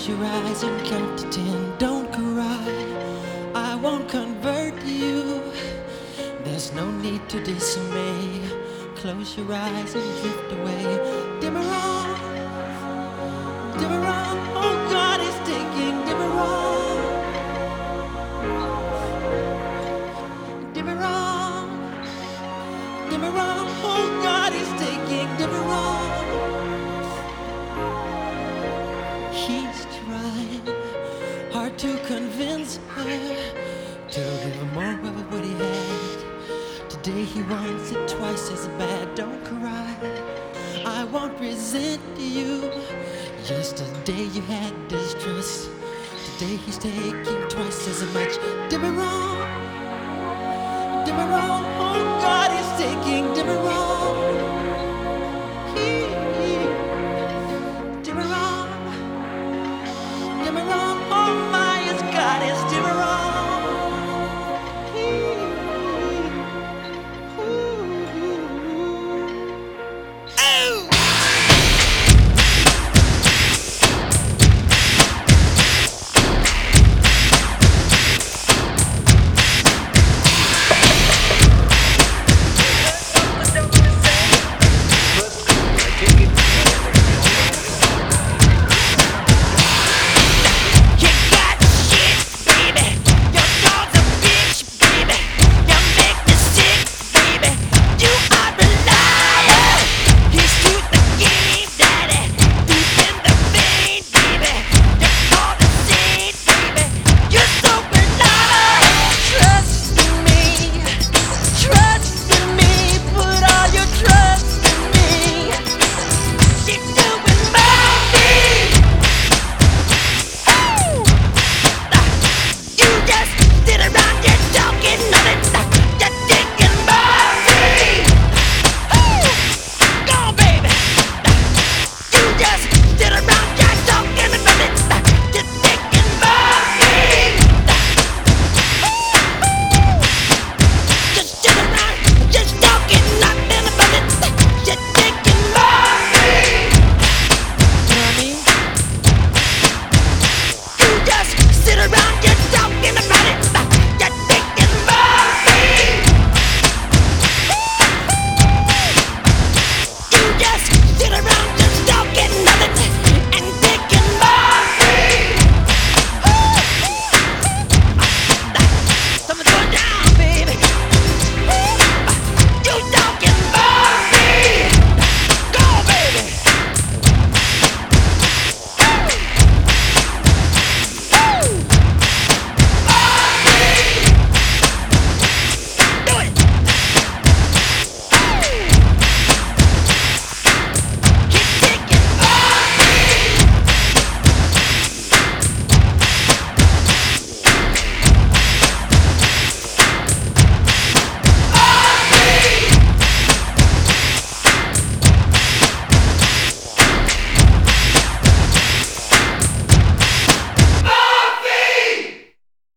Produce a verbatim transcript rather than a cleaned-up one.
Close your eyes and count to ten. Don't cry, I won't convert you. There's no need to dismay. Close your eyes and drift away. Demerol, Demerol, oh God is taking Demerol. Demerol, Demerol, oh God is taking Demerol. He's trying hard to convince her to give him more of what he had. Today he wants it twice as bad. Don't cry, I won't resent you. Yesterday you had distrust. Today he's taking twice as much. Demerol, Demerol, oh God is taking Demerol.